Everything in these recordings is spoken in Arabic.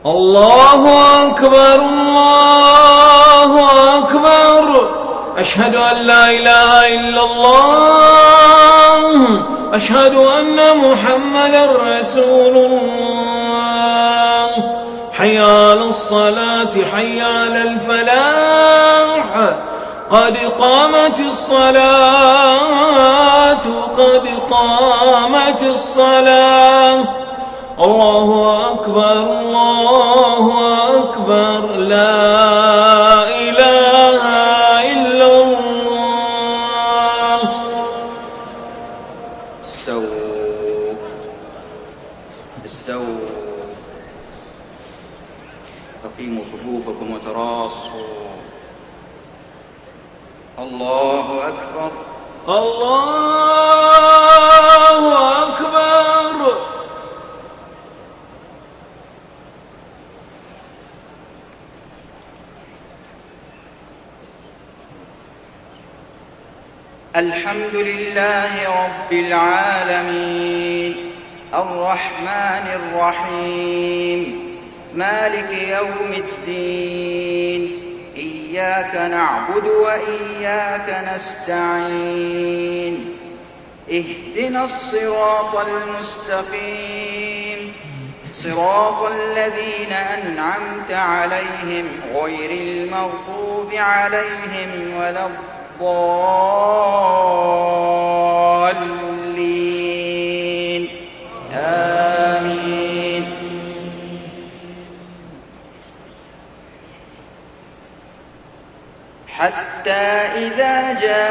الله أكبر الله أكبر. أشهد أن لا إله إلا الله. أشهد أن محمدا رسول الله. حي على الصلاة حي على الفلاح. قد قامت الصلاة قد قامت الصلاة. الله أكبر الله أكبر. لا إله إلا الله. استووا أقيموا صفوفكم وتراصوا. الله أكبر الله أكبر. الحمد لله رب العالمين الرحمن الرحيم مالك يوم الدين. إياك نعبد وإياك نستعين. اهدنا الصراط المستقيم صراط الذين أنعمت عليهم غير المغضوب عليهم ولا الضالين. آمين. حتى إذا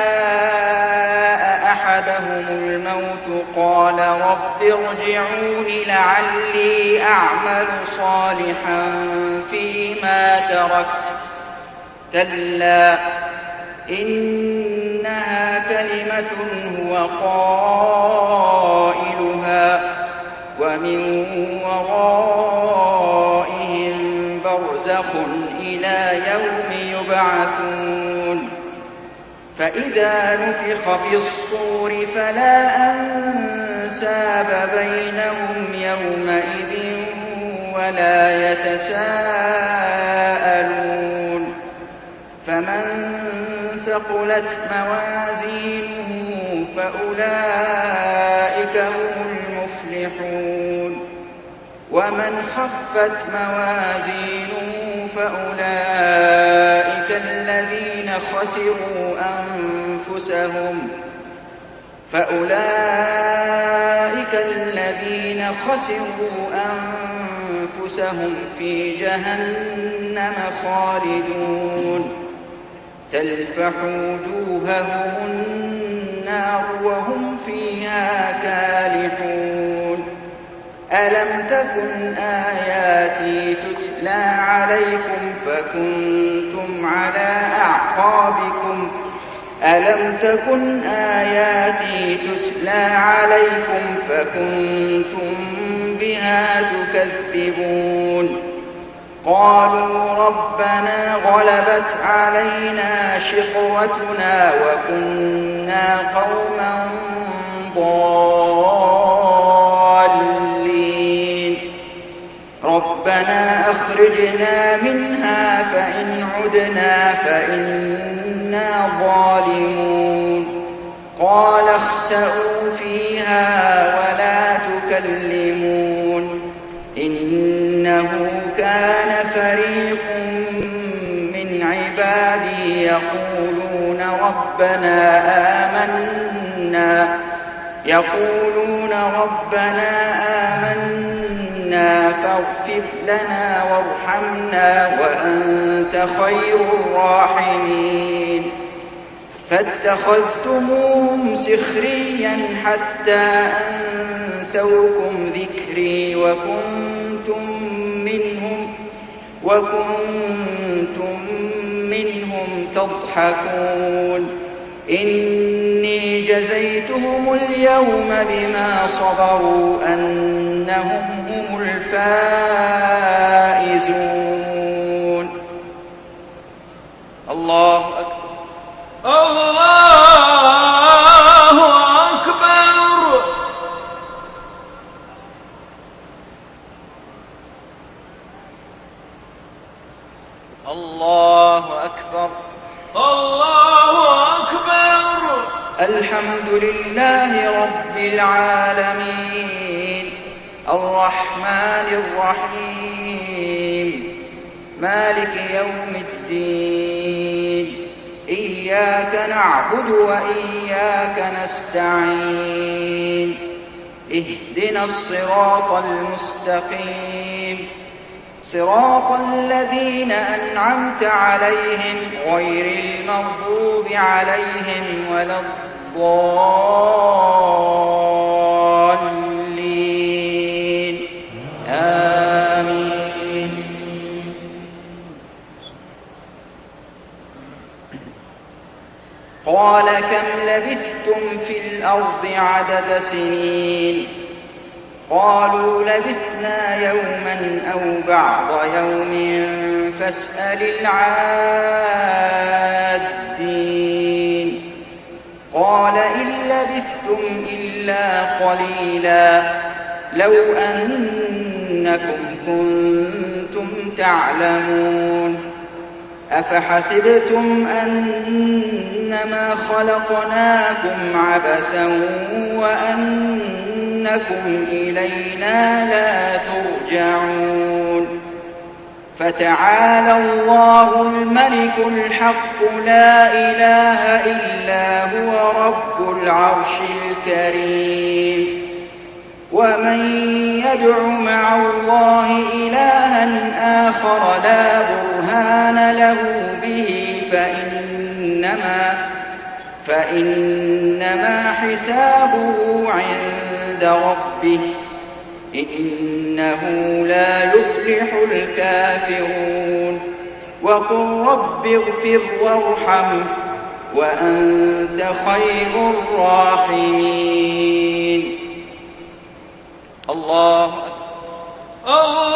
جاء أحدهم الموت قال رب ارجعون لعلي أعمل صالحا فيما تركت. كلا إنها كلمة هو قائلها ومن ورائهم برزخ إلى يوم يبعثون. فإذا نفخ في الصور فلا أنساب بينهم يومئذ ولا يتساءلون. فمن ثقلت موازينه فأولئك هم المفلحون. ومن خفت موازينه فأولئك الذين خسروا أنفسهم في جهنم خالدون. تلفح وجوههم النار وهم فيها كالحون. ألم تكن آياتي تتلى عليكم فكنتم بها تكذبون. قالوا ربنا غلبت علينا شقوتنا وكنا قوما ضالين. ربنا أخرجنا منها فإن عدنا فإنا ظالمون. قال اخسئوا فيها ولا تكلمون. إنه كان فريق من عبادي يقولون ربنا آمنا فاغفر لنا وارحمنا وأنت خير الراحمين. فاتخذتموهم سخريا حتى أنسوكم ذكري وكنتم منهم تضحكون. إني جزيتهم اليوم بما صبروا أنهم هم الفائزون. الله أكبر الله أكبر. الله أكبر. الله أكبر. الحمد لله رب العالمين الرحمن الرحيم مالك يوم الدين إياك نعبد وإياك نستعين اهدنا الصراط المستقيم صراط الذين أنعمت عليهم غير المغضوب عليهم ولا الضالين آمين. قال كم لبثتم في الأرض عدد سنين قالوا لبثنا يوما أو بعض يوم فاسأل العادين قال إن لبثتم إلا قليلا لو أنكم كنتم تعلمون أفحسبتم أنما خلقناكم عبثا وأنكم إلينا لا ترجعون فتعالى الله الملك الحق لا إله إلا هو رب العرش الكريم ومن يدع مع الله إلها آخر لا برهان له به فإنما حسابه عند ربه إنه لا يفلح الكافرون وقل رب اغفر وارحم وأنت خير الراحمين. الله أكبر.